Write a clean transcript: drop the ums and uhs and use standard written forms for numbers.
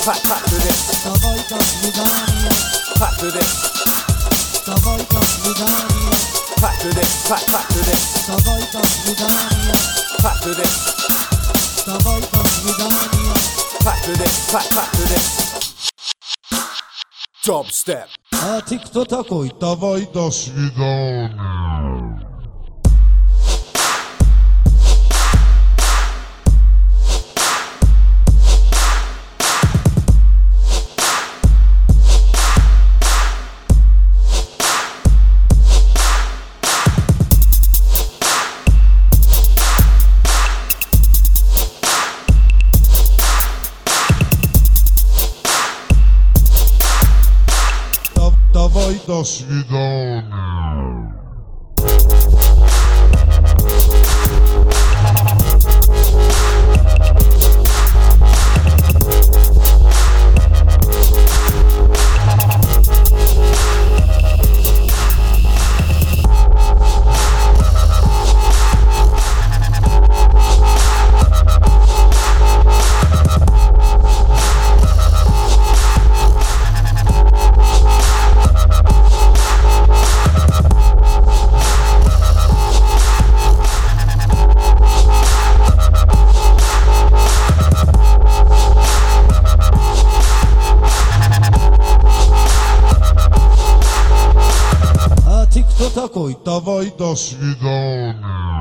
Pack to this. Dawaj do swidania. Pack to this. Dawaj do swidania. Pack to this. Pack to this. Dawaj do swidania. Pack to this. Dawaj do swidania. Pack to this. Pack to this. Dubstep. A ty kto такой? Dawaj do swidania. Dawaj do swidania. A ty kto такой? Dawaj do swidania.